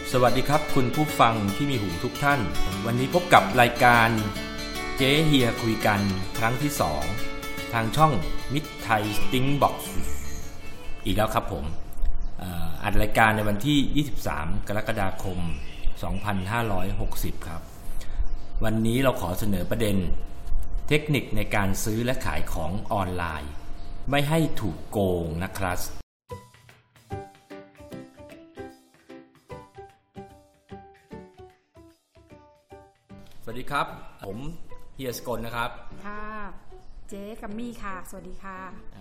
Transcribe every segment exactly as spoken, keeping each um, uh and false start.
สวัสดีครับคุณผู้ฟังที่มีหูทุกท่านวันนี้พบกับรายการเจ๊เฮียคุยกันครั้งที่สองทางช่องมิตรไทยสติ้งบ็อกซ์อีกแล้วครับผมอัดรายการในวันที่ยี่สิบสามกรกฎาคมสองพันห้าร้อยหกสิบครับวันนี้เราขอเสนอประเด็นเทคนิคในการซื้อและขายของออนไลน์ไม่ให้ถูกโกงนะครับสวัสดีครับผมเฮียสกลนะครับค่ะเจ๊กัมมี่ค่ะสวัสดีค่ะ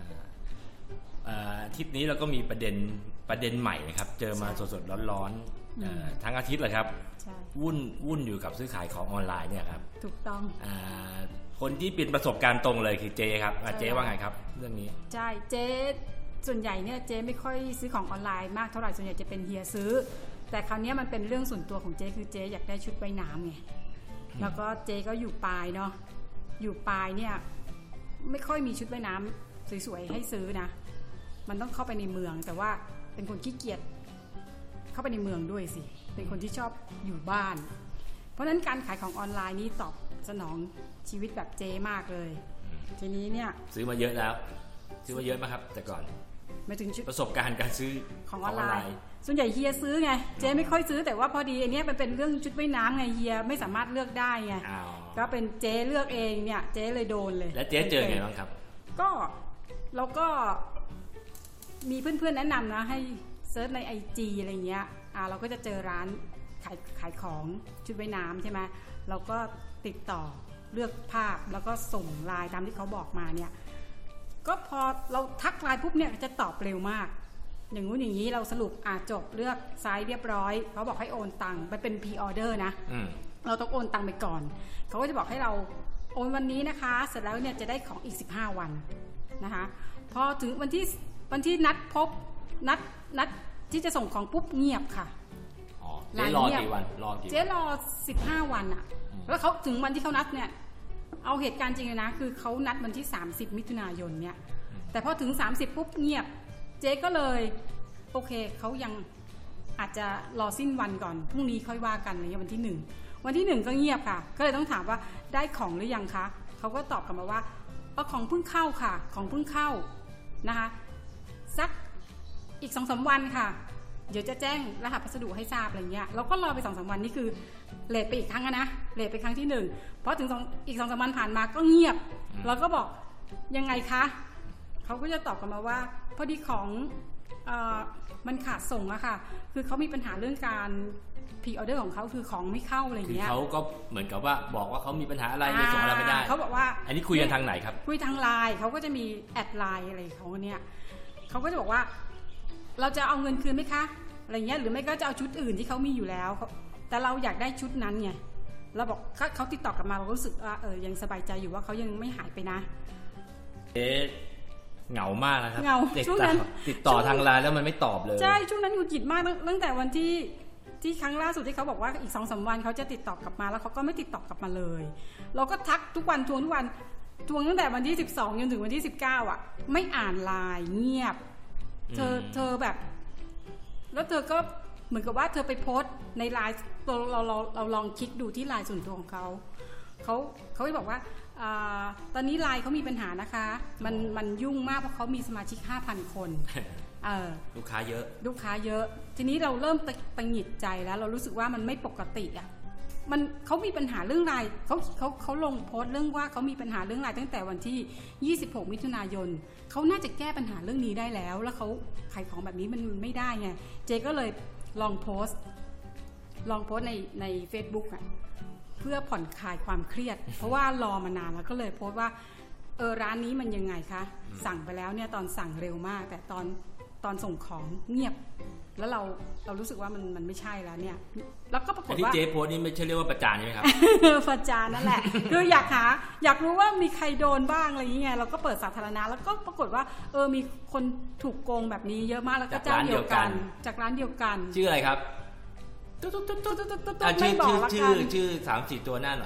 อาทิตย์นี้เราก็มีประเด็นประเด็นใหม่นะครับเจอมาสดๆร้อนๆทั้งอาทิตย์เลยครับวุ่นวุ่นอยู่กับซื้อขายของออนไลน์เนี่ยครับถูกต้องอคนที่เป็นประสบการณ์ตรงเลยคือเจ๊ครับเจ๊ว่าไงครับเรื่องนี้ใช่เจ๊ส่วนใหญ่เนี่ยเจ๊ไม่ค่อยซื้อของออนไลน์มากเท่าไหร่ส่วนใหญ่จะเป็นเฮียซื้อแต่คราวนี้มันเป็นเรื่องส่วนตัวของเจ๊คือเจ๊อยากได้ชุดว่ายน้ำไงแล้วก็เจ๊ก็อยู่ปลายเนาะอยู่ปลายเนี่ยไม่ค่อยมีชุดว่ายน้ำสวยๆให้ซื้อนะมันต้องเข้าไปในเมืองแต่ว่าเป็นคนขี้เกียจเข้าไปในเมืองด้วยสิเป็นคนที่ชอบอยู่บ้านเพราะฉะนั้นการขายของออนไลน์นี้ตอบสนองชีวิตแบบเจ๊มากเลยทีนี้เนี่ยซื้อมาเยอะแล้วซื้อมาเยอะไหมครับแต่ก่อนไม่ถึงประสบการณ์การซื้อของออนไลน์ส่วนใหญ่เฮียซื้อไงเจ๊ไม่ค่อยซื้อแต่ว่าพอดีอันนี้มันเป็นเรื่องชุดว่ายน้ำไงเฮียไม่สามารถเลือกได้ไงก็เป็นเจ๊เลือกเองเนี่ยเจ๊เลยโดนเลยแล้วเจ๊เจอไงบ้างครับก็เราก็มีเพื่อนๆแนะนำนะให้เซิร์ชใน ไอ จี อะไรเงี้ยอ่าเราก็จะเจอร้านขายขายของชุดว่ายน้ำใช่ไหมเราก็ติดต่อเลือกภาพแล้วก็ส่งไลน์ตามที่เขาบอกมาเนี่ยก็พอเราทักไลน์ปุ๊บเนี่ยจะตอบเร็วมากอย่างงู้นอย่างนี้เราสรุปอ่าจบเลือกไซส์เรียบร้อยเขาบอกให้โอนตังค์ไปเป็น พรี ออเดอร์ นะเราต้องโอนตังค์ไปก่อนเขาก็จะบอกให้เราโอนวันนี้นะคะเสร็จแล้วเนี่ยจะได้ของอีกสิบห้าวันนะคะพอถึงวันที่วันที่นัดพบนัดนัดที่จะส่งของปุ๊บเงียบค่ะอ๋อเจ๊รอกี่วันรอกี่เจ๊รอสิบห้าวันอะแล้วเขาถึงวันที่เขานัดเนี่ยเอาเหตุการณ์จริงเลยนะคือเขานัดวันที่สามสิบมิถุนายนเนี่ยแต่พอถึงสามสิบปุ๊บเงียบเจ๊ก็เลยโอเคเขายังอาจจะรอสิ้นวันก่อนพรุ่งนี้ค่อยว่ากันอะไรเงี้ยวันที่หนึ่งวันที่หนึ่งก็เงียบค่ะก็เลยต้องถามว่าได้ของหรือยังคะเขาก็ตอบกลับมาว่าเอาของเพิ่งเข้าค่ะของเพิ่งเข้านะคะสักอีก สองถึงสาม วันค่ะเดี๋ยวจะแจ้งรหัสพัสดุให้ทราบอะไรเงี้ยเราก็รอไป สองถึงสาม วันนี่คือเลทไปอีกครั้งนะเลทไปครั้งที่หนึ่งพอถึงอีก สองถึงสาม วันผ่านมาก็เงียบเราก็บอกยังไงคะเขาก็จะตอบกลับมาว่าพอดีของเอ่อมันขาดส่งอะค่ะคือเขามีปัญหาเรื่องการพรีออเดอร์ของเขาคือของไม่เข้าอะไรเงี้ยคือเขาก็เหมือนกับว่าบอกว่าเขามีปัญหาอะไรเลยส่งอะไรไม่ได้เขาบอกว่าอันนี้คุยกันทางไหนครับคุยทางไลน์เขาก็จะมีแอดไลน์อะไรของเนี่ยเขาก็จะบอกว่าเราจะเอาเงินคืนไหมคะอะไรเงี้ยหรือไม่ก็จะเอาชุดอื่นที่เขามีอยู่แล้วแต่เราอยากได้ชุดนั้นไงเราบอกเขาติดต่อกลับมาเรารู้สึกว่าเออยังสบายใจอยู่ว่าเขายังไม่หายไปนะเอ๊ะเหงามากนะครับเหงาช่วงนั้นติดต่อทางไลน์แล้วมันไม่ตอบเลยใช่ช่วงนั้นหงุดหงิดมากตั้งแต่วันที่ที่ครั้งล่าสุดที่เขาบอกว่าอีก สองถึงสาม วันเขาจะติดต่อกลับมาแล้วเขาก็ไม่ติดต่อกลับมาเลยเราก็ทักทุกวันทวงทุกวันทวงตั้งแต่วันที่สิบสองจนถึงวันที่สิบเก้าอ่ะไม่อ่านไลน์เงียบเธอเธอแบบแล้วเธอก็เหมือนกับว่าเธอไปโพสต์ในไลน์เราเราเราเราลองคลิกดูที่ไลน์ส่วนตัวของเขาเขาเขาไปบอกว่าตอนนี้ไลน์เขามีปัญหานะคะมันมันยุ่งมากเพราะเขามีสมาชิก ห้าพัน คนลูกค้าเยอะลูกค้าเยอะทีนี้เราเริ่มตังหงิดใจแล้วเรารู้สึกว่ามันไม่ปกติอ่ะมันเขามีปัญหาเรื่องไลน์เขาเขาเขาลงโพสต์เรื่องว่าเขามีปัญหาเรื่องไลน์ตั้งแต่วันที่ยี่สิบหกมิถุนายนเขาน่าจะแก้ปัญหาเรื่องนี้ได้แล้วแล้วเขาขายของแบบนี้มันไม่ได้ไงเจก็เลยลองโพสต์ลองโพสต์ในใน Facebook อ่ะเพื่อผ่อนคลายความเครียดเพราะว่ารอมานานแล้วก็เลยโพสต์ว่าเออร้านนี้มันยังไงคะสั่งไปแล้วเนี่ยตอนสั่งเร็วมากแต่ตอนตอนส่งของเงียบแล้วเราเรารู้สึกว่ามันมันไม่ใช่แล้วเนี่ยแล้วก็ปรากฏว่าที่เจ๊โพสนี่ไม่ใช่เรียกว่าประจานใช่ไหมครับประจานนั่นแหละคืออยากหาอยากรู้ว่ามีใครโดนบ้างอะไรอย่างเงี้ยเราก็เปิดสาธารณะแล้วก็ปรากฏว่าเออมีคนถูกโกงแบบนี้เยอะมากแล้วก็เจ้าเดียวกันจากร้านเดียวกันชื่ออะไรครับตุ๊ดตุ๊ดตุ๊ดตุ๊ดตุ๊ดไม่บอกละกันชื่อชื่อสามสี่ตัวหน้าหน่อย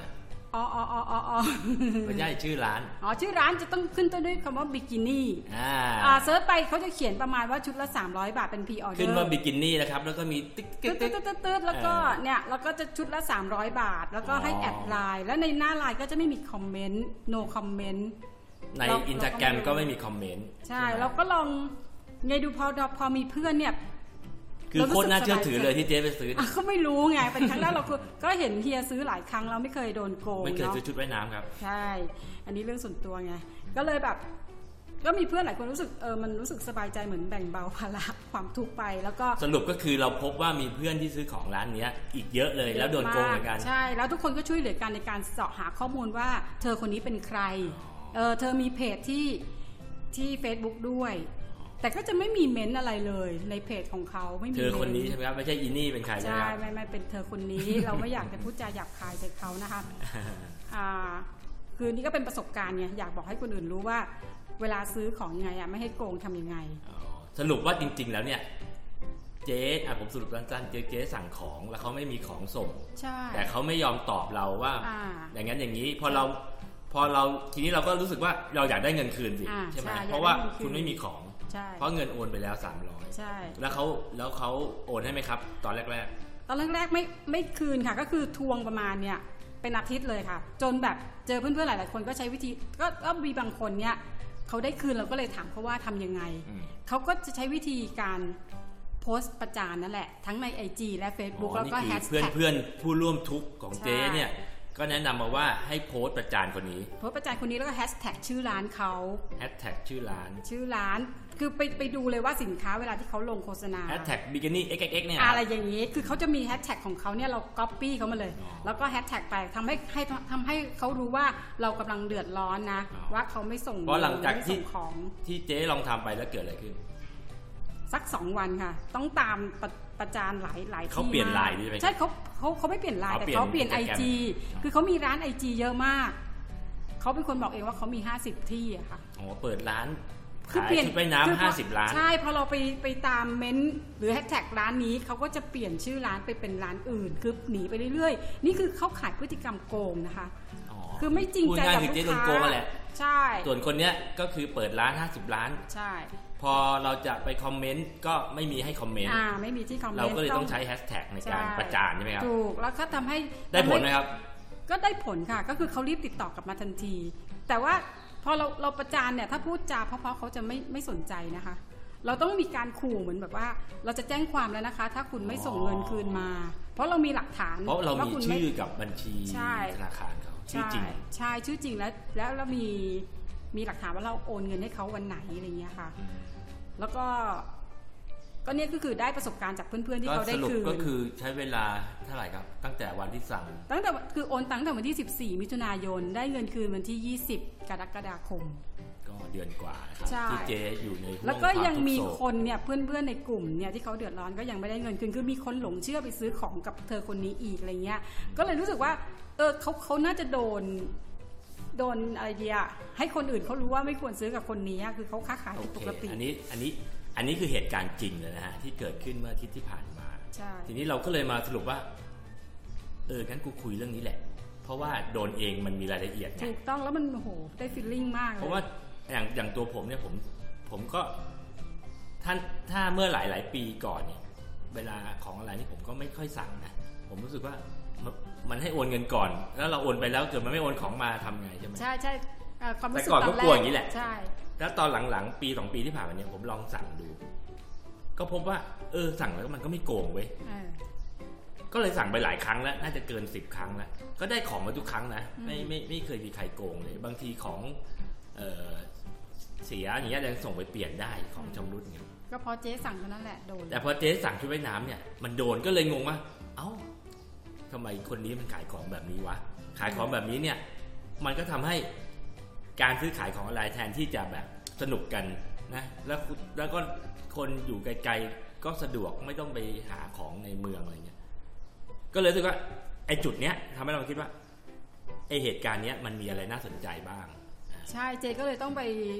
อ๋ออ๋ออ๋ออ๋อไม่ใช่ชื่อร้านอ๋อชื่อร้านจะต้องขึ้นต้นด้วยคำว่าบิกินี่อ่าอ่าเซิร์ชไปเขาจะเขียนประมาณว่าชุดละสามร้อยบาทเป็นพรีออเดอร์ขึ้นว่าบิกินี่นะครับแล้วก็มีติ๊กติ๊กติ๊กติ๊กติ๊กแล้วก็เนี่ยแล้วก็จะชุดละสามร้อยบาทแล้วก็ให้แอดไลน์แล้วในหน้าไลน์ก็จะไม่มีคอมเมนต์ no comment ใน Instagram ก็ไม่มีคอมเมนต์ใช่เราก็ลองไงดูพอพอมีเพื่อนเนี่ยคือโคตรน่าเชื่อถือเลยที่เจ๊ไปซื้อก็ไม่รู้ไงเป็นครั้งแรกเราก็เห็นเฮียซื้อหลายครั้งเราไม่เคยโดนโกงไม่เคยซื้อชุดว่ายน้ำครับใช่อันนี้เรื่องส่วนตัวไงก็เลยแบบก็มีเพื่อนหลายคนรู้สึกเออมันรู้สึกสบายใจเหมือนแบ่งเบาภาระความทุกข์ไปแล้วก็สรุปก็คือเราพบว่ามีเพื่อนที่ซื้อของร้านนี้อีกเยอะเลยแล้วโดนโกงเหมือนกันใช่แล้วทุกคนก็ช่วยเหลือกันในการเสาะหาข้อมูลว่าเธอคนนี้เป็นใครเออเธอมีเพจที่ที่ Facebook ด้วยแต่ก็จะไม่มีเม้นอะไรเลยในเพจของเขาไม่มีเธอคนนี้ใช่ไหมครับไม่ใช่อีนี่เป็นใครใช่ไหมครับใช่ไม่ไม่เป็นเธอคนนี้ เราไม่อยากจะพูดจาหยาบคายใส่เขานะคะอ่าคือนี่ก็เป็นประสบการณ์ไงอยากบอกให้คนอื่นรู้ว่าเวลาซื้อของยังไงอะไม่ให้โกงทำยังไงสรุปว่าจริงๆแล้วเนี่ยเจ๊อ่ะผมสรุปสั้นๆเจ๊เจ๊สั่งของแล้วเขาไม่มีของส่งแต่เขาไม่ยอมตอบเราว่าอย่างนั้นอย่างนี้พอเราพอเราทีนี้เราก็รู้สึกว่าเราอยากได้เงินคืนสิใช่ไหมเพราะว่าคุณไม่มีของเพราะเงินโอนไปแล้วสามร้อยใช่แล้วเขาแล้วเขาโอนให้ไหมครับตอนแรกๆตอนแรกๆไม่ไม่คืนค่ะก็คือทวงประมาณเนี่ยเป็นอาทิตย์เลยค่ะจนแบบเจอเพื่อนๆหลายๆคนก็ใช้วิธีก็ก็มีบางคนเนี่ยเขาได้คืนเราก็เลยถามเขาว่าทำยังไงเขาก็จะใช้วิธีการโพสต์ประจานนั่นแหละทั้งใน ไอ จี และ Facebook แล้วก็แฮชแท็กเพื่อนๆผู้ร่วมทุกข์ของเจ๊เนี่ยก็แนะนำมาว่าให้โพสต์ประจานคนนี้โพสต์ประจานคนนี้แล้วก็แฮชแท็กชื่อร้านเขาแฮชแท็กชื่อร้านชื่อร้านคือไปไปดูเลยว่าสินค้าเวลาที่เขาลงโฆษณาแฮชแท็กบิกินี่ เอ็กซ์ เอ็กซ์ เอ็กซ์ เนี่ยอะไรอย่างนี้คือเขาจะมีแฮชแท็กของเขาเนี่ยเราก๊อปปี้เขามาเลยแล้วก็แฮชแท็กไปทำให้ให้ทำให้เขารู้ว่าเรากำลังเดือดร้อนนะว่าเขาไม่ส่งเพราะหลังจากที่ของที่เจ๊ลองทำไปแล้วเกิดอะไรขึ้นสักสองวันค่ะต้องตามประประจานหลายหลายที่เขาเปลี่ยนไลน์ใช่ไหมใช่เขาเขาเขาไม่เปลี่ยนไลน์แต่เขาเปลี่ยน ไอ จี คือเขามีร้าน ไอ จี เยอะมากเขาเป็นคนบอกเองว่าเขามีห้าสิบที่อะค่ะอ๋อเปิดร้านขายชุดว่ายน้ำห้าสิบร้านใช่พอเราไปไปตามเม้นหรือแฮชแท็กร้านนี้เขาก็จะเปลี่ยนชื่อร้านไปเป็นร้านอื่นคือหนีไปเรื่อยๆนี่คือเขาขายพฤติกรรมโกงนะคะคือไม่จริงใจกับลูกค้าใช่ส่วนคนเนี้ยก็คือเปิดร้านห้าสิบร้านใช่พอเราจะไปคอมเมนต์ก็ไม่มีให้คอมเมนต์อ่าไม่มีที่คอมเมนต์เราก็เลยต้องใช้แฮชแท็กในการประจานใช่ไหมครับถูกแล้วก็ทำให้ได้ผลไหมครับก็ได้ผลค่ะก็คือเขารีบติดต่อกลับมาทันทีแต่ว่าพอเราเราประจานเนี่ยถ้าพูดจาเพราะๆเขาจะไม่ไม่สนใจนะคะเราต้องมีการขู่เหมือนแบบว่าเราจะแจ้งความแล้วนะคะถ้าคุณไม่ส่งเงินคืนมาเพราะเรามีหลักฐานเพราะเรามีชื่อกับบัญชีธนาคารเขาชื่อจริงใช่ชื่อจริงแล้วแล้วเรามีมีหลักฐานว่าเราโอนเงินให้เขาวันไหนอะไรเงี้ยค่ะแล้วก็ก็เนี่ยก็คือได้ประสบการณ์จากเพื่อนๆที่เขาได้คืนก็คือใช้เวลาเท่าไหร่ครับตั้งแต่วันที่สั่งตั้งแต่คือโอนตั้งแต่วันที่สิบสี่มิถุนายนได้เงินคืนวันที่ยี่สิบกรกฎาคมก็เดือนกว่าครับที่เจอยู่ในแล้วก็ยังมีคนเนี่ยเพื่อนๆในกลุ่มเนี่ยที่เขาเดือดร้อนก็ยังไม่ได้เงินคืนคือมีคนหลงเชื่อไปซื้อของกับเธอคนนี้อีกอะไรเงี้ยก็เลยรู้สึกว่าเออเขาเขาน่าจะโดนโดนอะไรดีอะให้คนอื่นเขารู้ว่าไม่ควรซื้อกับคนนี้คือเขาค้าขายปกติอันนี้อันนี้อันนี้คือเหตุการณ์จริงเลยนะฮะที่เกิดขึ้นเมื่ออาทิตย์ที่ผ่านมาทีนี้เราก็เลยมาสรุปว่าเอองั้นกูคุยเรื่องนี้แหละเพราะว่าโดนเองมันมีรายละเอียดถูกต้องแล้วมันโอ้โหได้ฟีลลิ่งมากเลยเพราะว่าอย่างอย่างตัวผมเนี่ยผมผมก็ท่านถ้าเมื่อหลายหลายปีก่อนเนี่ยเวลาของอะไรนี่ผมก็ไม่ค่อยสั่งนะผมรู้สึกว่ามันให้โอนเงินก่อนแล้วเราโอนไปแล้วเกิดมันไม่โอนของมาทำไงใช่ไหมใช่ใช่ความรู้สึกตอนแรกแต่ก่อนก็กลัวอย่างนี้แหละใช่แล้วตอนหลังๆปีสองปีที่ผ่านมาเนี่ยผมลองสั่งดูก็พบว่าเออสั่งแล้วมันก็ไม่โกงเว้ยก็เลยสั่งไปหลายครั้งแล้วน่าจะเกินสิบครั้งแล้วก็ได้ของมาทุกครั้งนะไม่ไม่ไม่เคยมีใครโกงเลยบางทีของเออเสียอย่างเงี้ยยังส่งไปเปลี่ยนได้ของชำรุดอย่างเงี้ยก็พอเจ๊สั่งเท่านั้นแหละโดนแต่พอเจ๊สั่งชุดว่ายน้ำเนี่ยมันโดนก็เลยงงว่าเอ้าทำไมคนนี้มันขายของแบบนี้วะขายของแบบนี้เนี่ยมันก็ทำให้การซื้อขายของออนไลน์แทนที่จะแบบสนุกกันนะแล้วแล้วก็คนอยู่ไกลๆก็สะดวกไม่ต้องไปหาของในเมืองอะไรเงี้ยก็เลยรู้สึกว่าไอ้จุดเนี้ยทำให้เราคิดว่าไอ้เหตุการณ์เนี้ยมันมีอะไรน่าสนใจบ้างใช่เจก็เลยต้องไป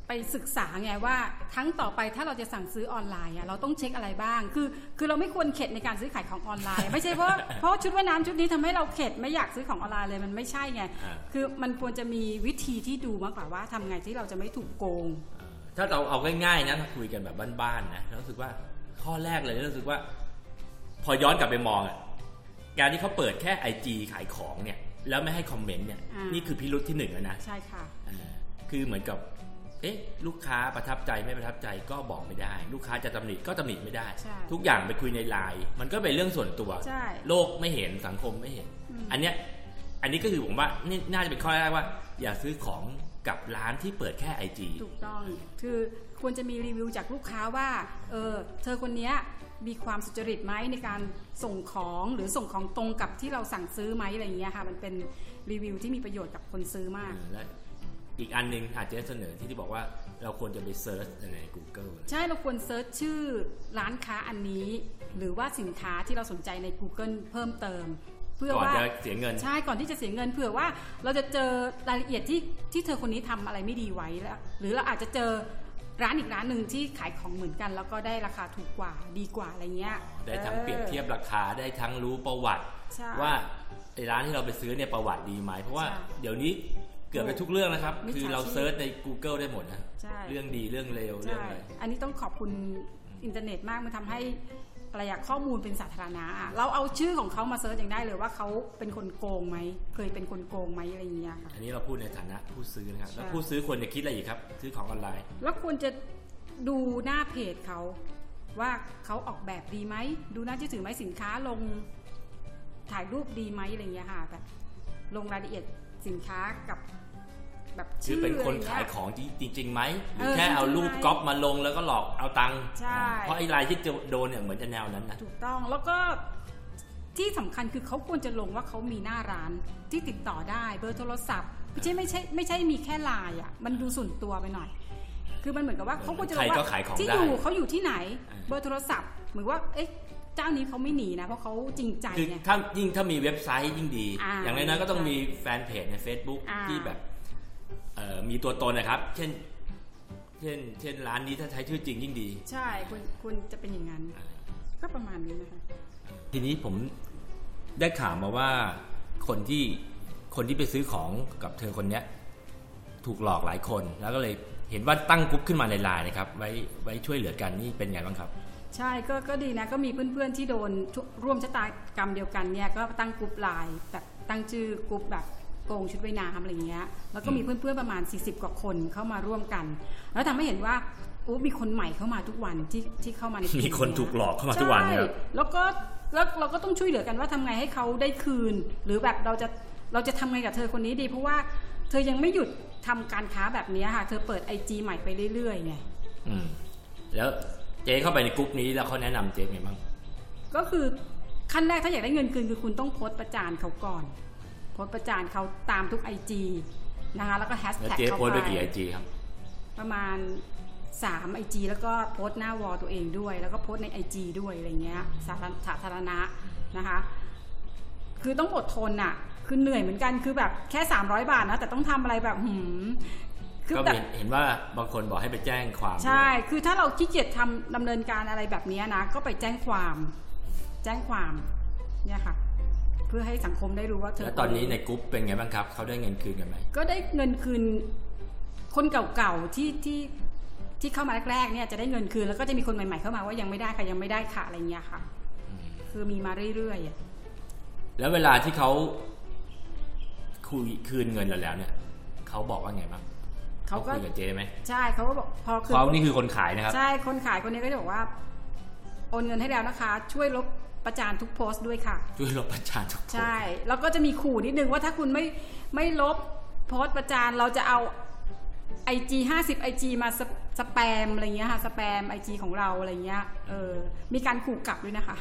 ไปศึกษาไงว่าครั้งต่อไปถ้าเราจะสั่งซื้อออนไลน์อ่ะเราต้องเช็คอะไรบ้างคือคือเราไม่ควรเข็ดในการซื้อขายของออนไลน์ ไม่ใช่เพราะเพราะชุดว่ายน้ำชุดนี้ทำให้เราเข็ดไม่อยากซื้อของออนไลน์เลยมันไม่ใช่ไงคือมันควรจะมีวิธีที่ดูมากกว่าว่าทำไงที่เราจะไม่ถูกโกงถ้าเราเอาง่ายๆนะถ้าคุยกันแบบบ้านๆนะรู้สึกว่าข้อแรกเลยรู้สึกว่าพอย้อนกลับไปมองอ่ะการที่เขาเปิดแค่ ไอ จี ขายของเนี่ยแล้วไม่ให้คอมเมนต์เนี่ยนี่คือพิรุธที่หนึ่งแล้วนะใช่ค่ะคือเหมือนกับเอ๊ะลูกค้าประทับใจไม่ประทับใจก็บอกไม่ได้ลูกค้าจะตำหนิก็ตำหนิไม่ได้ทุกอย่างไปคุยในไลน์มันก็เป็นเรื่องส่วนตัวโลกไม่เห็นสังคมไม่เห็นอันเนี้ยอันนี้ก็คือผมว่านี่น่าจะเป็นข้อแรกว่าอย่าซื้อของกับร้านที่เปิดแค่ ไอ จีถูกต้องคือควรจะมีรีวิวจากลูกค้าว่าเออเธอคนนี้มีความสุจริตไหมในการส่งของหรือส่งของตรงกับที่เราสั่งซื้อไหมอะไรอย่างเงี้ยค่ะมันเป็นรีวิวที่มีประโยชน์กับคนซื้อมากและอีกอันนึงอาจจะเสนอที่ที่บอกว่าเราควรจะไปเซิร์ชใน Google ใช่เราควรเซิร์ชชื่อร้านค้าอันนี้หรือว่าสินค้าที่เราสนใจใน Google เพิ่มเติมเพื่อว่าก่อนจะเสียเงินใช่ก่อนที่จะเสียเงินเผื่อว่าเราจะเจอรายละเอียดที่ที่เธอคนนี้ทำอะไรไม่ดีไว้แล้วหรือเราอาจจะเจอร้านอีกร้านหนึ่งที่ขายของเหมือนกันแล้วก็ได้ราคาถูกกว่าดีกว่าอะไรเงี้ยได้ทั้งเปรียบเทียบราคาได้ทั้งรู้ประวัติว่าไอ้ร้านที่เราไปซื้อเนี่ยประวัติดีไหมเพราะว่าเดี๋ยวนี้เกือบไปทุกเรื่องนะครับคือเราเซิร์ชใน Google ได้หมดนะเรื่องดีเรื่องเลวเรื่องอะไรอันนี้ต้องขอบคุณอินเทอร์เน็ตมากมันทำให้อะไรอยากข้อมูลเป็นสาธารณะเราเอาชื่อของเขามาเซิร์ชยังได้เลยว่าเขาเป็นคนโกงไหมเคยเป็นคนโกงไหมอะไรอย่างเงี้ยค่ะอันนี้เราพูดในฐานะผู้ซื้อนะครับแล้วผู้ซื้อควรจะคิดอะไรอีกครับซื้อของออนไลน์แล้วควรจะดูหน้าเพจเขาว่าเขาออกแบบดีไหมดูน่าเชื่อถือไหมสินค้าลงถ่ายรูปดีไหมอะไรอย่างเงี้ยค่ะแบบลงรายละเอียดสินค้ากับแบบชื่อเป็นคนขายของจริงๆไหมหรือแค่เอารูปก๊อปมาลงแล้วก็หลอกเอาตังค์เพราะไอ้รายที่จะโดนเนี่ยเหมือนจะแนวนั้นนะถูกต้องแล้วก็ที่สำคัญคือเขาควรจะลงว่าเขามีหน้าร้านที่ติดต่อได้เบอร์โทรศัพท์ไม่ใช่ไม่ใช่ไม่ใช่มีแค่ไลน์อ่ะมันดูส่วนตัวไปหน่อยคือมันเหมือนกับว่าเขาควรจะลงว่าที่อยู่เขาอยู่ที่ไหนเบอร์โทรศัพท์เหมือนว่าเอ๊ะเจ้านี้เขาไม่หนีนะเพราะเขาจริงใจไงถ้ายิ่งถ้ามีเว็บไซต์ยิ่งดีอย่างน้อยๆก็ต้องมีแฟนเพจใน Facebook ที่แบบมีตัวตนนะครับเช่นเช่นเช่นร้านนี้ถ้าใช้ชื่อจริงยิ่งดีใช่คุณคุณจะเป็นอย่างนั้นก็ประมาณนี้นะคะทีนี้ผมได้ข่าวมาว่าคนที่คนที่ไปซื้อของกับเธอคนนี้ถูกหลอกหลายคนแล้วก็เลยเห็นว่าตั้งกลุ่มขึ้นมาในไลน์นะครับไว้ไว้ช่วยเหลือกันนี่เป็นไงบ้างครับใช่ก็ก็ดีนะก็มีเพื่อนๆที่โดนร่วมชะตากรรมเดียวกันเนี่ยก็ตั้งกลุ่มไลน์แบบตั้งชื่อกลุ่มแบบโกงชุดว่ายน้ำอะไรเงี้ยแล้วก็มีเพื่อนๆประมาณสี่สิบกว่าคนเข้ามาร่วมกันแล้วทำให้เห็นว่าโอ้มีคนใหม่เข้ามาทุกวันที่ที่เข้ามาในมีคนถูกหลอกเข้ามาทุกวันเนี่ยแล้วก็แล้วเราก็ต้องช่วยเหลือกันว่าทำไงให้เขาได้คืนหรือแบบเราจะเราจะทำไงกับเธอคนนี้ดีเพราะว่าเธอยังไม่หยุดทำการค้าแบบนี้ค่ะเธอเปิด ไอ จี ใหม่ไปเรื่อยๆไงอืมแล้วเจ๊เข้าไปในกลุ่มนี้แล้วเขาแนะนำเจ๊ไงบ้างก็คือขั้นแรกถ้าอยากได้เงินคืนคือคุณต้องโพสต์ประจานเขาก่อนโพสต์ประจานเขาตามทุก ไอ จี นะคะแล้วก็แฮชแท็กเขาไปเจ๊โพสต์ไปกี่ ไอ จี ครับประมาณสาม ไอ จี แล้วก็โพสต์หน้าวอลตัวเองด้วยแล้วก็โพสต์ใน ไอ จี ด้วยอะไรเงี้ยสาธารณะนะคะคือต้องอดทนน่ะคือเหนื่อยเหมือนกันคือแบบแค่สามร้อยบาทนะแต่ต้องทำอะไรแบบหืมคือแบบเห็นว่าบางคนบอกให้ไปแจ้งความใช่คือถ้าเราขี้เกียจทำดำเนินการอะไรแบบนี้นะก็ไปแจ้งความแจ้งความเนี่ยค่ะเพื่อให้สังคมได้รู้ว่าเธอแล้วตอนนี้ในกลุ่มเป็นไงบ้างครับเขาได้เงินคืนกันไหมก็ได้เงินคืนคนเก่าๆที่ที่ที่เข้ามาแรกๆเนี่ยจะได้เงินคืนแล้วก็จะมีคนใหม่ๆเข้ามาว่ายังไม่ได้ค่ะยังไม่ได้ค่ะอะไรเงี้ยค่ะคือมีมาเรื่อยๆแล้วเวลาที่เขาคุยคืนเงินเราแล้วเนี่ยเขาบอกว่าไงบ้างเขาคุยกับเจ๊ไหมใช่เขาก็บอกพอคือเขานี่คือคนขายนะครับใช่คนขายคนนี้ก็จะบอกว่าโอนเงินให้แล้วนะคะช่วยลบประจานทุกโพสต์ด้วยค่ะช่วยลบประจานทุกโพสต์ใช่แล้วก็จะมีขู่นิดนึงว่าถ้าคุณไม่ไม่ลบโพสต์ประจานเราจะเอา ไอ จี ห้าสิบ ไอ จี มาสแปมอะไรเงี้ยค่ะสแปม ไอ จี ของเราอะไรเงี้ยเออมีการขู่กลับด้วยนะคะ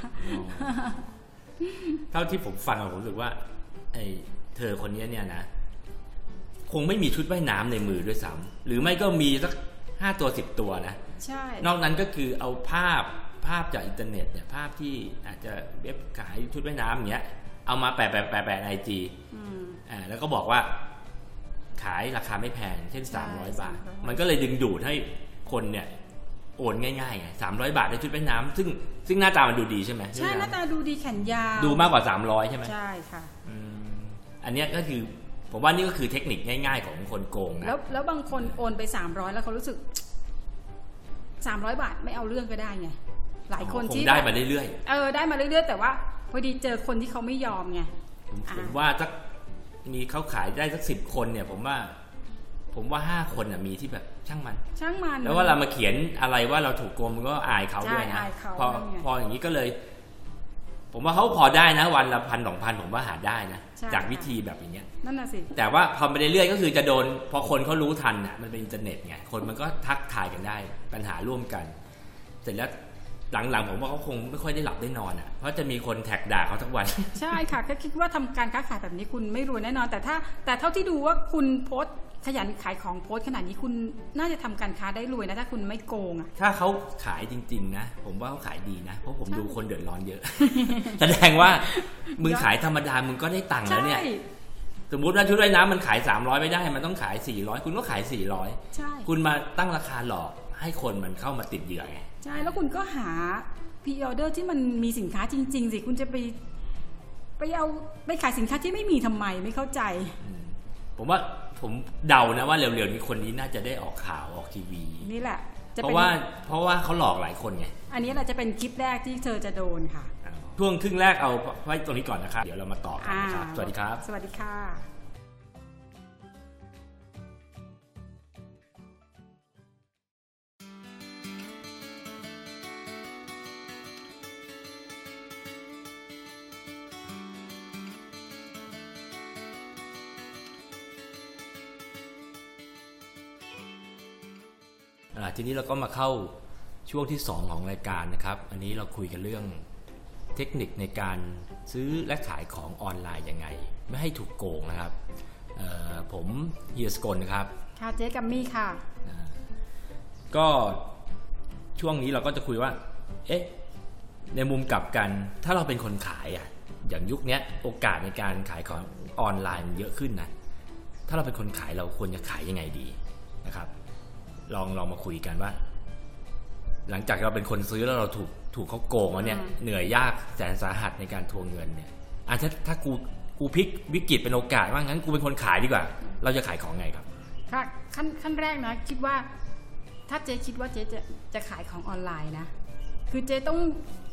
เท่าที่ผมฟังผมรู้สึกว่าไอ้เธอคนนี้เนี่ยนะคงไม่มีชุดว่ายน้ำในมือด้วยซ้ำหรือไม่ก็มีสักห้าตัวสิบตัวนะใช่นอกนั้นก็คือเอาภาพภาพจากอินเทอร์เน็ตเนี่ยภาพที่อาจจะเว็บขายชุดว่ายน้ำอย่างเงี้ยเอามาแปะแปะแปะแปะในไอจีอ่าแล้วก็บอกว่าขายราคาไม่แพงเช่นสามร้อยบาทสามร้อยมันก็เลยดึงดูดให้คนเนี่ยโอนง่ายๆไงสามร้อยบาทในชุดว่ายน้ำซึ่งซึ่งหน้าตามันดูดีใช่ไหมใช่หน้าตาดูดีแขนยาวดูมากกว่าสามร้อยใช่ไหมใช่ค่ะอันนี้ก็คือผมว่านี่ก็คือเทคนิคง่ายๆของคนโกงนะแล้วแล้วบางคนโอนไปสามร้อยแล้วเขารู้สึกสามร้อยบาทไม่เอาเรื่องก็ได้ไงหลายคนที่ได้มาเรื่อยๆเออได้มาเรื่อยๆแต่ว่าพอดีเจอคนที่เขาไม่ยอมไงผมว่าสักมีเขาขายได้สักสิบคนเนี่ยผมว่าผมว่าห้าคนน่ะมีที่แบบช่างมันช่างมันแล้วว่าเรามาเขียนอะไรว่าเราถูกโกงมันก็อายเขาด้วยนะพอพออย่างนี้ก็เลยผมว่าเขาพอได้นะวันละพันสองพันผมว่าหาได้นะจากวิธีแบบอย่างเงี้ยนั่นน่ะสิแต่ว่าพอไปเรื่อยๆก็คือจะโดนพอคนเขารู้ทันน่ะมันเป็นอินเทอร์เน็ตไงคนมันก็ทักทายกันได้ปัญหาร่วมกันเสร็จแล้วหลังๆผมว่าเขาคงไม่ค่อยได้หลับได้นอนอ่ะเพราะจะมีคนแท็กด่าเขาทั้งวันใช่ค่ะก็คิดว่าทำการค้าขายแบบนี้คุณไม่รวยแน่นอนแต่ถ้าแต่เท่าที่ดูว่าคุณโพสขยันขายของโพสขนาดนี้คุณน่าจะทำการค้าได้รวยนะถ้าคุณไม่โกงอ่ะถ้าเขาขายจริงๆนะผมว่าเขาขายดีนะเพราะผมดูคนเดือดร้อนเยอะแสดงว่ามึงขายธรรมดามึงก็ได้ตังค์แล้วเนี่ยสมมุติว่าชุดว่ายน้ำมันขายสามร้อยไม่ได้มันต้องขายสี่ร้อยคุณก็ขายสี่ร้อยใช่คุณมาตั้งราคาหลอกให้คนมันเข้ามาติดเหยื่อไงใช่แล้วคุณก็หาพรีออเดอร์ที่มันมีสินค้าจริงๆสิคุณจะไปไปเอาไปขายสินค้าที่ไม่มีทำไมไม่เข้าใจผมว่าผมเดานะว่าเร็วๆนี้คนนี้น่าจะได้ออกข่าวออกทีวีนี่แหละเพราะว่าเพราะว่าเขาหลอกหลายคนไงอันนี้แหละจะเป็นคลิปแรกที่เธอจะโดนค่ะช่วงครึ่งแรกเอาไว้ตรงนี้ก่อนนะครับเดี๋ยวเรามาต่อกันนะครับสวัสดีครับสวัสดีค่ะทีนี้เราก็มาเข้าช่วงที่สองของรายการนะครับอันนี้เราคุยกันเรื่องเทคนิคในการซื้อและขายของออนไลน์ยังไงไม่ให้ถูกโกงนะครับผมเฮียสกลนะครับค่ะเจ๊กัมมี่ค่ะก็ช่วงนี้เราก็จะคุยว่าเอ๊ะในมุมกลับกันถ้าเราเป็นคนขายอ่ะอย่างยุคนี้โอกาสในการขายของออนไลน์มันเยอะขึ้นนะถ้าเราเป็นคนขายเราควรจะขายยังไงดีนะครับลองลองมาคุยกันว่าหลังจากเราเป็นคนซื้อแล้วเราถูกถูกเขาโกงแล้วเนี่ยเหนื่อยยากแสนสาหัสในการทวงเงินเนี่ยอ่ะถ้าถ้ากูกูพลิกวิกฤตเป็นโอกาสว่างั้นกูเป็นคนขายดีกว่าเราจะขายของไงครับค่ะขั้นขั้นแรกนะคิดว่าถ้าเจ๊คิดว่าเจ๊จะจะขายของออนไลน์นะคือเจ๊ต้อง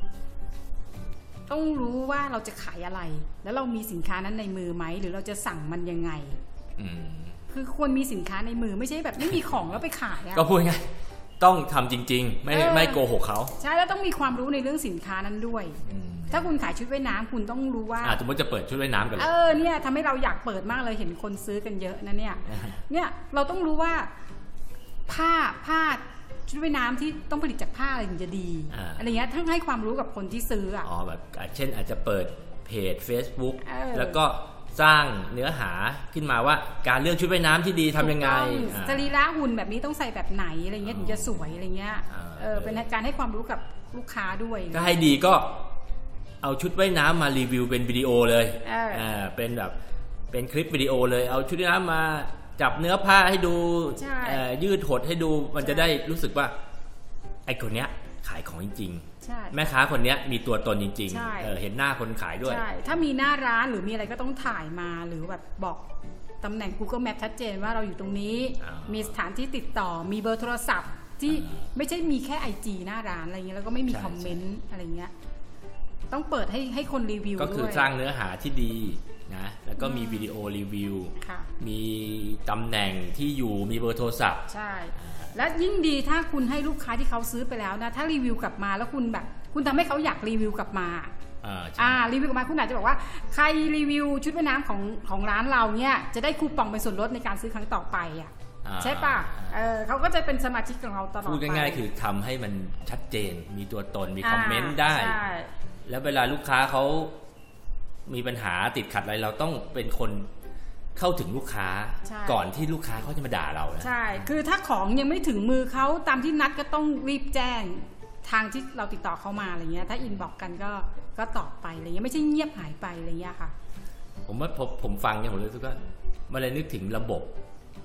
ต้องรู้ว่าเราจะขายอะไรแล้วเรามีสินค้านั้นในมือไหมหรือเราจะสั่งมันยังไงอืมคือควรมีสินค้าในมือไม่ใช่แบบไม่มีของแล้วไปขายอะก็พูดง่ายต้องทำจริงๆไม่ไม่โกหกเขาใช่แล้วต้องมีความรู้ในเรื่องสินค้านั้นด้วยถ้าคุณขายชุดว่ายน้ำคุณต้องรู้ว่าสมมติจะเปิดชุดว่ายน้ำกันเออเนี่ยทำให้เราอยากเปิดมากเลยเห็นคนซื้อกันเยอะนะเนี่ยเนี่ยเราต้องรู้ว่าผ้าผ้าชุดว่ายน้ำที่ต้องผลิตจากผ้าอะไรถึงจะดีอะไรเงี้ยทั้งให้ความรู้กับคนที่ซื้ออ่ะอ๋อแบบเช่นอาจจะเปิดเพจ Facebook แล้วก็สร้างเนื้อหาขึ้นมาว่าการเลือกชุดว่ายน้ำที่ดีทำยังไงสรีระหุ่นแบบนี้ต้องใส่แบบไหนอะไรเงี้ยถึงจะสวยอะไรเงี้ยเออเป็นการให้ความรู้กับลูกค้าด้วยก็ให้ดีก็เอาชุดว่ายน้ำมารีวิวเป็นวิดีโอเลยอ่าเป็นแบบเป็นคลิปวิดีโอเลยเอาชุดว่ายน้ำมาจับเนื้อผ้าให้ดูยืดหดให้ดูมันจะได้รู้สึกว่าไอ้คนเนี้ยขายของจริงๆแม่ค้าคนนี้มีตัวตนจริงๆ เออ เห็นหน้าคนขายด้วยใช่ถ้ามีหน้าร้านหรือมีอะไรก็ต้องถ่ายมาหรือแบบบอกตำแหน่ง Google Map ชัดเจนว่าเราอยู่ตรงนี้มีสถานที่ติดต่อมีเบอร์โทรศัพท์ที่ไม่ใช่มีแค่ ไอ จี หน้าร้านอะไรเงี้ยแล้วก็ไม่มีคอมเมนต์อะไรเงี้ยต้องเปิดให้ให้คนรีวิวก็คือสร้างเนื้อหาที่ดีนะแล้วก็มีวิดีโอรีวิวมีตำแหน่งที่อยู่มีเบอร์โทรศัพท์ใช่และยิ่งดีถ้าคุณให้ลูกค้าที่เขาซื้อไปแล้วนะถ้ารีวิวกลับมาแล้วคุณแบบคุณทำให้เขาอยากรีวิวกลับมาอ่ารีวิวกลับมาคุณอาจจะบอกว่าใครรีวิวชุดว่ายน้ำของของร้านเราเนี่ยจะได้คูปองเป็นส่วนลดในการซื้อครั้งต่อไปอ่ะใช่ป่ะเออเขาก็จะเป็นสมาชิกของเราตลอดไปพูดง่ายๆคือทำให้มันชัดเจนมีตัวตนมีคอมเมนต์ได้แล้วเวลาลูกค้าเขามีปัญหาติดขัดอะไรเราต้องเป็นคนเข้าถึงลูกค้าก่อนที่ลูกค้าเขาจะมาด่าเรานะใช่คือถ้าของยังไม่ถึงมือเขาตามที่นัดก็ต้องรีบแจ้งทางที่เราติดต่อเขามาอะไรเงี้ยถ้าอินบอกกันก็ก็ตอบไปอะไรเงี้ยไม่ใช่เงียบหายไปอะไรเงี้ยค่ะผมว่าผมผมฟังเนี่ยผมรู้สึกว่ามันเลยนึกถึงระบบ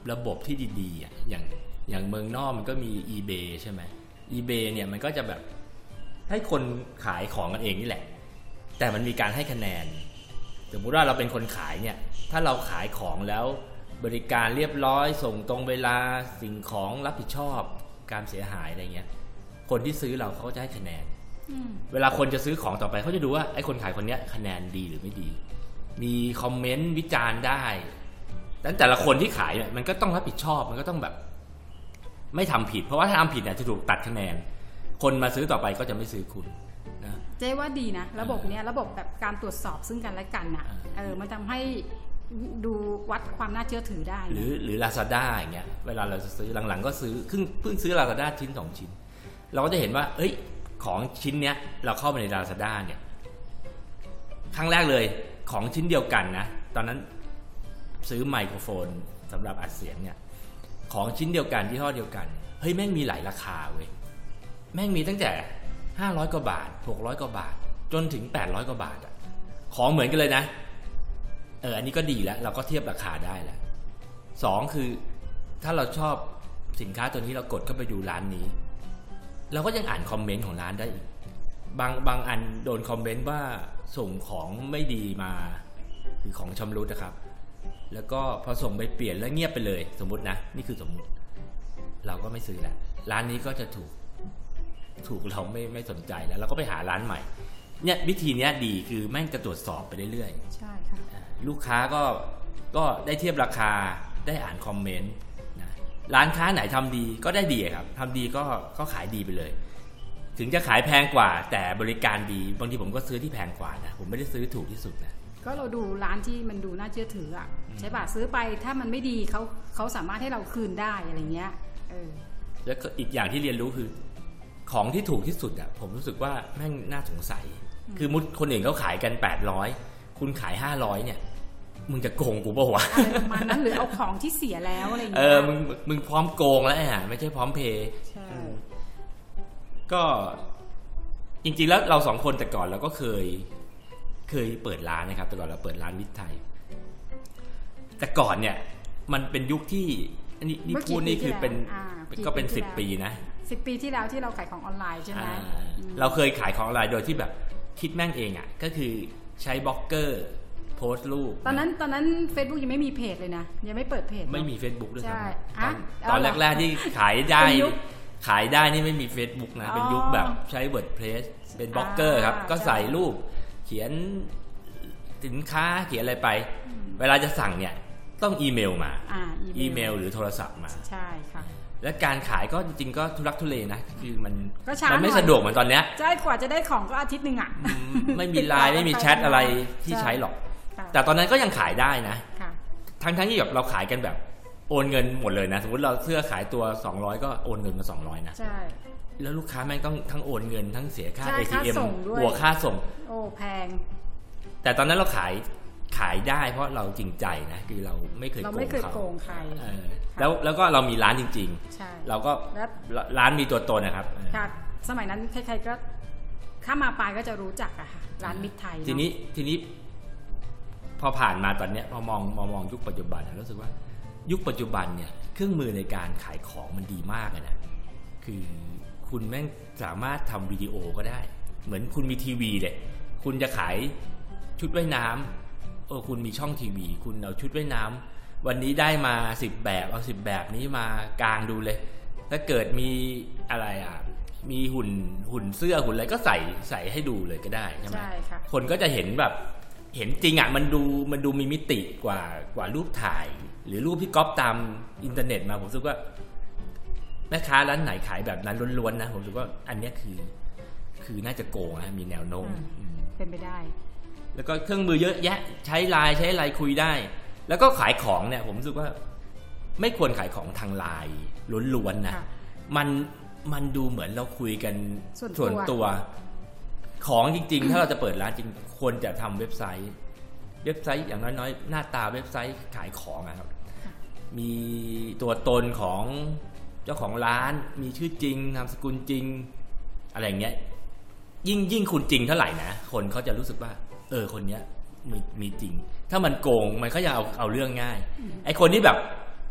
ระบบที่ดีๆอ่ะอย่างอย่างเมืองนอกมันก็มี eBay ใช่ไหม eBay เนี่ยมันก็จะแบบให้คนขายของกันเองนี่แหละแต่มันมีการให้คะแนนสมมติว่าเราเป็นคนขายเนี่ยถ้าเราขายของแล้วบริการเรียบร้อยส่งตรงเวลาสิ่งของรับผิดชอบการเสียหายอะไรเงี้ยคนที่ซื้อเราเขาจะให้คะแนนเวลาคนจะซื้อของต่อไปเขาจะดูว่าไอ้คนขายคนนี้คะแนนดีหรือไม่ดีมีคอมเมนต์วิจารณ์ได้แต่ละคนที่ขายเนี่ยมันก็ต้องรับผิดชอบมันก็ต้องแบบไม่ทำผิดเพราะว่าถ้าทำผิดเนี่ยจะถูกตัดคะแนนคนมาซื้อต่อไปก็จะไม่ซื้อคุณนะเจ๊ว่าดีนะระบบเนี้ยระบบแบบการตรวจสอบซึ่งกันและกันน่ะเออมันทำให้ดูวัดความน่าเชื่อถือได้หรือหรือ Lazada อย่างเงี้ยเวลาเราจะซื้อหลังๆก็ซื้อเพิ่งเพิ่งซื้อ Lazada ชิ้นสองชิ้นเราก็จะเห็นว่าเอ้ยของชิ้นเนี้ยเราเข้าไปใน Lazada เนี่ยครั้งแรกเลยของชิ้นเดียวกันนะตอนนั้นซื้อไมโครโฟนสำหรับอัดเสียงเนี่ยของชิ้นเดียวกันที่ห้อเดียวกันเฮ้ยแม่งมีหลายราคาเว้ยแม่งมีตั้งแต่ห้าร้อยกว่าบาทหกร้อยกว่าบาทจนถึงแปดร้อยกว่าบาทอ่ะของเหมือนกันเลยนะเอออันนี้ก็ดีแล้วเราก็เทียบราคาได้แล้วสองคือถ้าเราชอบสินค้าตัวนี้เรากดเข้าไปดูร้านนี้เราก็ยังอ่านคอมเมนต์ของร้านได้อีกบางบางอันโดนคอมเมนต์ว่าส่งของไม่ดีมาคือของชำรุดนะครับแล้วก็พอส่งไปเปลี่ยนแล้วเงียบไปเลยสมมตินะนี่คือสมมติเราก็ไม่ซื้อแล้วร้านนี้ก็จะถูกถูกเราไม่ไม่สนใจแล้วเราก็ไปหาร้านใหม่เนี่ยวิธีนี้ดีคือแม่งจะตรวจสอบไปเรื่อยๆใช่ค่ะลูกค้าก็ก็ได้เทียบราคาได้อ่านคอมเมนต์นะร้านค้าไหนทำดีก็ได้ดีครับทำดีก็ก็ขายดีไปเลยถึงจะขายแพงกว่าแต่บริการดีบางทีผมก็ซื้อที่แพงกว่านะผมไม่ได้ซื้อถูกที่สุดนะก็เราดูร้านที่มันดูน่าเชื่อถืออ่ะใช่ป่ะซื้อไปถ้ามันไม่ดีเขาเขาสามารถให้เราคืนได้อะไรเงี้ยเออแล้วอีกอย่างที่เรียนรู้คือของที่ถูกที่สุดอ่ะผมรู้สึกว่าแม่งน่าสงสัยคือมุดคนอื่นเขาขายกันแปดร้อยคุณขายห้าร้อยเนี่ยมึงจะโกงกูป่ะวะอะไรประมาณนั้นหรือเอาของที่เสียแล้วอะไรอย่างเงี้ยเออมึงมึงพร้อมโกงแล้วอ่ะไม่ใช่พร้อมเพย์ใช่ก็จริงๆแล้วเราสองคนแต่ก่อนเราก็เคยเคยเปิดร้านนะครับแต่ก่อนเราเปิดร้านมิตรไทยแต่ก่อนเนี่ยมันเป็นยุคที่อันนี้นี่พูดนี่คือเป็นก็เป็นสิบปีนะสิบปีที่แล้วที่เราขายของออนไลน์ใช่ไหมเราเคยขายของออนไลน์โดยที่แบบคิดแม่งเองอ่ะก็คือใช้บล็อกเกอร์โพสต์รูปตอนนั้นตอนนั้น Facebook ยังไม่มีเพจเลยนะยังไม่เปิดเพจไม่มี Facebook ด้วยครับตอนแรกๆที่ขายได้ขายได้นี่ไม่มี Facebook นะเป็นยุคแบบใช้ WordPress เป็นบล็อกเกอร์ครับก็ใส่รูปเขียนสินค้าเขียนอะไรไปเวลาจะสั่งเนี่ยต้องอีเมลมาอีเมลหรือโทรศัพท์มาใช่ค่ะและการขายก็จริงๆก็ทุรักทุเลนะคือมันมันไม่สะดวกเหมือนตอนเนี้ยใช่กว่าจะได้ของก็อาทิตย์นึงอ่ะไม่มีไลน์ไม่มีแชทอะไรที่ใช้หรอกแต่ตอนนั้นก็ยังขายได้นะทั้งๆที่แบบเราขายกันแบบโอนเงินหมดเลยนะสมมติเราเสื้อขายตัวสองร้อยก็โอนเงินมาสองร้อยนะใช่แล้วลูกค้าแม่งต้องทั้งโอนเงินทั้งเสียค่า เอ ที เอ็ม หัวค่าส่งโอ้แพงแต่ตอนนั้นเราขายขายได้เพราะเราจริงใจนะคือเราไม่เคยโกงเขาเราไม่เคยโกงใครแล้วแล้วก็เรามีร้านจริงๆเราก็ร้านมีตัวตนนะครับค่ะสมัยนั้นใครๆก็ถ้ามาปลายก็จะรู้จักอะค่ะร้านมิตรไทยทีนี้ทีนี้พอผ่านมาตอนเนี้ยพอมองมองมองยุคปัจจุบันรู้สึกว่ายุคปัจจุบันเนี่ยเครื่องมือในการขายของมันดีมากเลยนะคือคุณแม่งสามารถทำวิดีโอก็ได้เหมือนคุณมีทีวีเลยคุณจะขายชุดว่ายน้ำเออคุณมีช่องทีวีคุณเอาชุดว่ายน้ำวันนี้ได้มาสิบแบบเอาสิบแบบนี้มากางดูเลยถ้าเกิดมีอะไรอ่ะมีหุ่นหุ่นเสื้อหุ่นอะไรก็ใส่ใส่ให้ดูเลยก็ได้ใช่ไหมใช่ค่ะคนก็จะเห็นแบบเห็นจริงอ่ะมันดูมันดูมีมิติกว่ากว่ารูปถ่ายหรือรูปที่ก๊อปตามอินเทอร์เน็ตมาผมรู้สึกว่าแม่ค้าร้านไหนขายแบบนั้นล้วนๆนะผมรู้สึกว่าอันนี้คือคือน่าจะโกงนะมีแนวโน้มเป็นไปได้แล้วก็เครื่องมือเยอะแยะใช้ไลน์ใช้ไลน์คุยได้แล้วก็ขายของเนี่ยผมรู้สึกว่าไม่ควรขายของทางไลน์ล้วนๆนะมันมันดูเหมือนเราคุยกันส่วนตัวของจริงๆถ้าเราจะเปิดร้านจริงควรจะทำเว็บไซต์เว็บไซต์อย่างน้อยๆหน้าตาเว็บไซต์ขายของนะครับมีตัวตนของเจ้าของร้านมีชื่อจริงนามสกุลจริงอะไรเงี้ยยิ่งยิ่งคุณจริงเท่าไหร่นะคนเขาจะรู้สึกว่าเออคนเนี้ยมีมีจริงถ้ามันโกงมันก็ยังเอาเอาเรื่องง่ายไอ้คนที่แบบ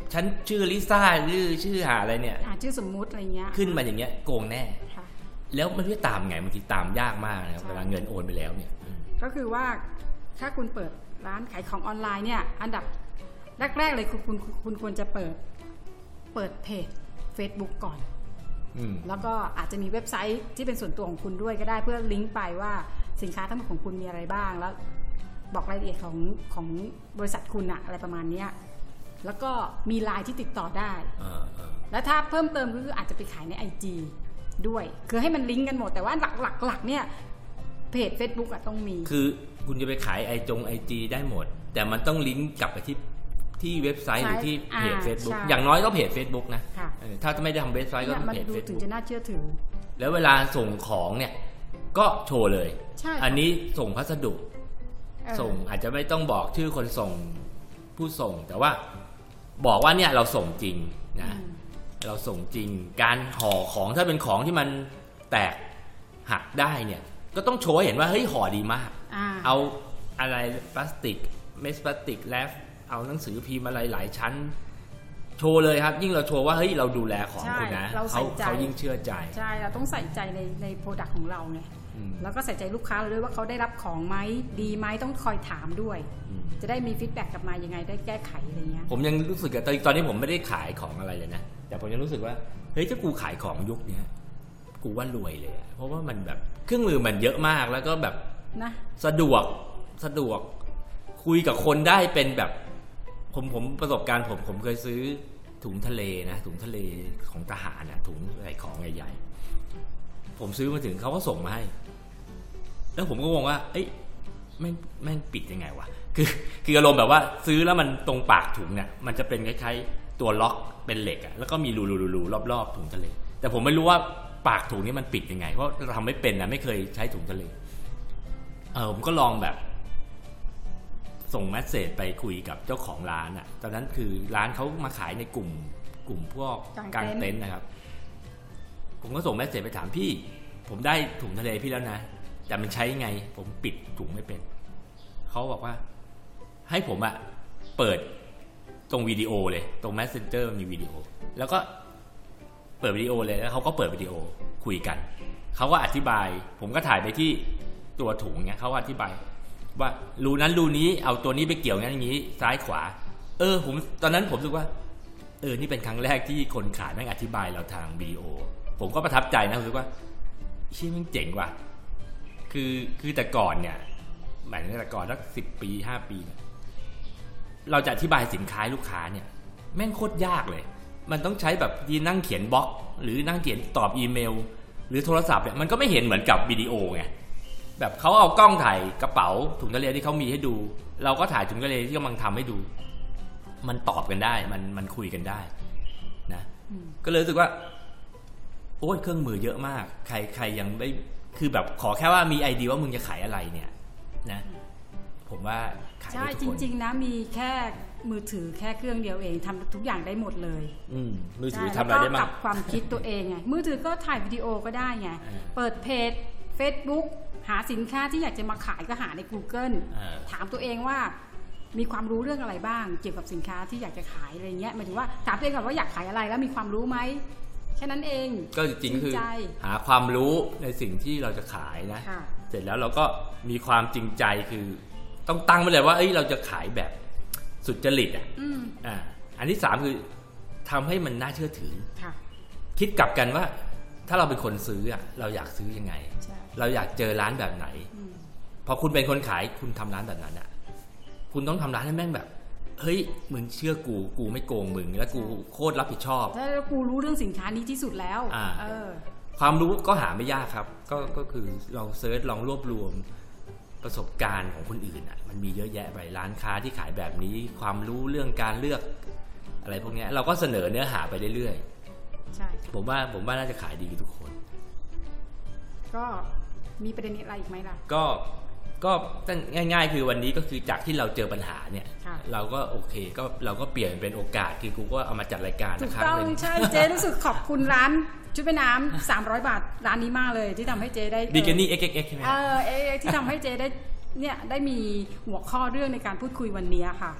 ฉันชื่อลิซ่าชื่อชื่อหาอะไรเนี่ยชื่อสมมุติอะไรเงี้ยขึ้นมาอย่างเงี้ยโกงแน่แล้วมันไม่ตามไงบางทีตามยากมากนะครับเวลาเงินโอนไปแล้วเนี่ยก็คือว่าถ้าคุณเปิดร้านขายของออนไลน์เนี่ยอันดับแรกๆเลยคุณคุณคุณควรจะเปิดเปิดเพจ Facebook ก่อนแล้วก็อาจจะมีเว็บไซต์ที่เป็นส่วนตัวของคุณด้วยก็ได้เพื่อลิงก์ไปว่าสินค้าทั้งหมดของคุณมีอะไรบ้างแล้วบอกรายละเอียดของของบริษัทคุณอะอะไรประมาณนี้แล้วก็มีไลน์ที่ติดต่อได้แล้วถ้าเพิ่มเติมก็คืออาจจะไปขายใน ไอ จี ด้วยคือให้มันลิงก์กันหมดแต่ว่าหลักๆเนี่ยเพจ Facebook อะต้องมีคือคุณจะไปขายไอจง ไอ จี ได้หมดแต่มันต้องลิงก์กลับไปที่ที่เว็บไซต์หรือที่เพจ Facebook อย่างน้อยก็เพจ Facebook นะถ้าจะไม่ได้ทำเว็บไซต์ก็เพจ Facebook ถึงจะน่าเชื่อถือแล้วเวลาส่งของเนี่ยก็โชว์เลยอันนี้ส่งพัสดุส่งอาจจะไม่ต้องบอกชื่อคนส่งผู้ส่งแต่ว่าบอกว่าเนี่ยเราส่งจริงนะเราส่งจริงการห่อของถ้าเป็นของที่มันแตกหักได้เนี่ยก็ต้องโชว์ให้เห็นว่าเฮ้ยห่อดีมากเอาอะไรพลาสติกเมสพลาสติกแลฟเอาหนังสือพิมพ์อะไรหลายชั้นโชว์เลยครับยิ่งเราโชว์ว่าเฮ้ยเราดูแลของคุณนะเขาเขายิ่งเชื่อใจใช่เราต้องใส่ใจในในโปรดักต์ของเราไงแล้วก็ใส่ใจลูกค้าเราด้วยว่าเขาได้รับของไหมดีไหมต้องคอยถามด้วยจะได้มีฟีดแบ็กกลับมายังไงได้แก้ไขอะไรเงี้ยผมยังรู้สึกกับตอนนี้ผมไม่ได้ขายของอะไรเลยนะแต่ผมยังรู้สึกว่าเฮ้ยถ้ากูขายของยุคนี้กูว่ารวยเลยเพราะว่ามันแบบเครื่องมือมันเยอะมากแล้วก็แบบนะสะดวกสะดวกคุยกับคนได้เป็นแบบผมผมประสบการณ์ผมผมเคยซื้อถุงทะเลนะถุงทะเลของทหารนะถุงใส่ของใหญ่ๆผมซื้อมาถึงเขาก็ส่งมาให้แล้วผมก็งงว่าเอ้ยแม่งแม่งปิดยังไงวะคือคืออารมณ์แบบว่าซื้อแล้วมันตรงปากถุงเนี่ยมันจะเป็นคล้ายๆตัวล็อกเป็นเหล็กอะแล้วก็มีรูๆๆรอบๆถุงทะเลแต่ผมไม่รู้ว่าปากถุงนี้มันปิดยังไงเพราะเราทำไม่เป็นนะไม่เคยใช้ถุงทะเลเออผมก็ลองแบบส่งเมสเสจไปคุยกับเจ้าของร้านอ่ะตอนนั้นคือร้านเขามาขายในกลุ่มกลุ่มพวกกางเต็นท์นะครับผมก็ส่งเมสเสจไปถามพี่ผมได้ถุงทะเลพี่แล้วนะแต่มันใช้ไงผมปิดถุงไม่เป็นเขาบอกว่าให้ผมอ่ะเปิดตรงวิดีโอเลยตรง Messenger มีวิดีโอแล้วก็เปิดวิดีโอเลยแล้วเขาก็เปิดวิดีโอคุยกันเขาก็อธิบายผมก็ถ่ายไปที่ตัวถุงเงี้ยเขาอธิบายว่ารูนั้นรูนี้เอาตัวนี้ไปเกี่ยวงั้นอย่างนี้ซ้ายขวาเออผมตอนนั้นผมรู้สึกว่าเออนี่เป็นครั้งแรกที่คนขายแม่งอธิบายเราทางวิดีโอผมก็ประทับใจนะรู้สึกว่าเชี่ยมันเจ๋งว่ะคือคือแต่ก่อนเนี่ยหมายถึงแต่ก่อนสักสิบปีห้าปีเราจะอธิบายสินค้าลูกค้าเนี่ยแม่งโคตรยากเลยมันต้องใช้แบบที่นั่งเขียนบล็อกหรือนั่งเขียนตอบอีเมลหรือโทรศัพท์เนี่ยมันก็ไม่เห็นเหมือนกับวิดีโอไงแบบเขาเอากล้องถ่ายกระเป๋าถุงทะเลที่เขามีให้ดูเราก็ถ่ายถุงทะเลที่กำลังทำให้ดูมันตอบกันได้มันมันคุยกันได้นะก็เลยรู้สึกว่าโอ้ยเครื่องมือเยอะมากใครใครยังไม่คือแบบขอแค่ว่ามีไอเดียว่ามึงจะขายอะไรเนี่ยนะผมว่าขายได้ทุกคนใช่จริงๆนะมีแค่มือถือแค่เครื่องเดียวเองทำทุกอย่างได้หมดเลยมือถือทำอะไรได้บ้างกับความคิดตัวเองไงมือถือก็ถ่ายวิดีโอก็ได้ไงเปิดเพจ Facebookหาสินค้าที่อยากจะมาขายก็หาใน Google ถามตัวเองว่ามีความรู้เรื่องอะไรบ้างเกี่ยวกับสินค้าที่อยากจะขายอะไรเงี้ยหมายถึงว่าถามตัวเองก่อนว่าอยากขายอะไรแล้วมีความรู้ไหมแค่นั้นเองก็จริงๆคือหาความรู้ในสิ่งที่เราจะขายนะเสร็จแล้วเราก็มีความจริงใจคือต้องตั้งไว้เลยว่าเอ้ยเราจะขายแบบสุจริตอ่ะอ่าอันที่สามคือทำให้มันน่าเชื่อถือคิดกลับกันว่าถ้าเราเป็นคนซื้ออ่ะเราอยากซื้อยังไงเราอยากเจอร้านแบบไหนพอคุณเป็นคนขายคุณทำร้านแบบนั้นอ่ะคุณต้องทำร้านให้แม่งแบบเฮ้ยมึงเชื่อกูกูไม่โกงมึงแล้วกูโคตรรับผิดชอบแล้วกูรู้เรื่องสินค้านี้ที่สุดแล้วเออความรู้ก็หาไม่ยากครับก็ก็คือลองเซิร์ชลองรวบรวมประสบการณ์ของคนอื่นอ่ะมันมีเยอะแยะไปร้านค้าที่ขายแบบนี้ความรู้เรื่องการเลือกอะไรพวกนี้เราก็เสนอเนื้อหาไปเรื่อยๆใช่ผมว่าผมว่าน่าจะขายดีทุกคนก็มีประเด็นอะไรอีกไหมล่ะก็ก็ง่ายๆคือวันนี้ก็คือจากที่เราเจอปัญหาเนี่ยเราก็โอเคก็เราก็เปลี่ยนเป็นโอกาสคือกูก็เอามาจัดรายการถูกต้องใช่เจ๊รู้สึกขอบคุณร้านชุดว่ายน้ำสามร้อยบาทร้านนี้มากเลยที่ทำให้เจ๊ได้บิกินี่ เอ็กซ์ เอ็กซ์ เอ็กซ์ ใช่ไหมเออเอที่ทำให้เจ๊ได้เนี่ยได้มีหัวข้อเรื่องในการพูดคุยวันนี้ค่ะ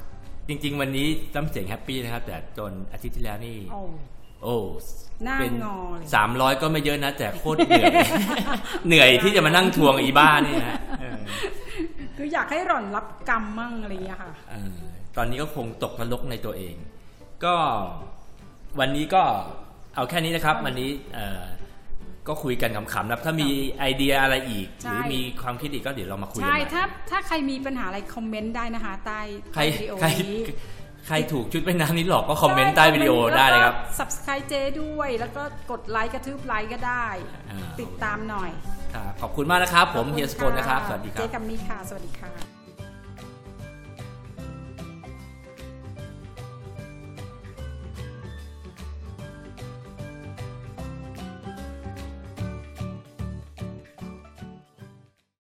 จริงๆวันนี้น้ำเสียงแฮปปี้นะครับแต่จนอาทิตย์ที่แล้วนี่โอ้โอ้หน้างอเลยสามร้อยก็ไม่เยอะนะแต่โคตรเหนื่อยเหนื่อยที่จะมานั่งทวงอีบ้านี่ฮะคืออยากให้หล่อนรับกรรมมั่งอะไรอย่างเงี้ยค่ะตอนนี้ก็คงตกนรกในตัวเองก็วันนี้ก็เอาแค่นี้นะครับวันนี้ก็คุยกันขำๆนะถ้ามีไอเดียอะไรอีกหรือมีความคิดอีกก็เดี๋ยวเรามาคุยกันใช่ถ้าถ้าใครมีปัญหาอะไรคอมเมนต์ได้นะคะใต้วิดีโอนี้ใครถูกชุดว่ายน้ำนี้หลอกก็คอมเมนต์ใต้วิดีโอได้เลยครับ Subscribe เจ๊ด้วยแล้วก็กดไลค์กระทืบไลค์ก็ได้ติดตามหน่อยขอบคุณมากนะครับผมเฮียสกลนะครับสวัสดีครับเจ๊กัมมี่ค่ะสวัสดีค่ะ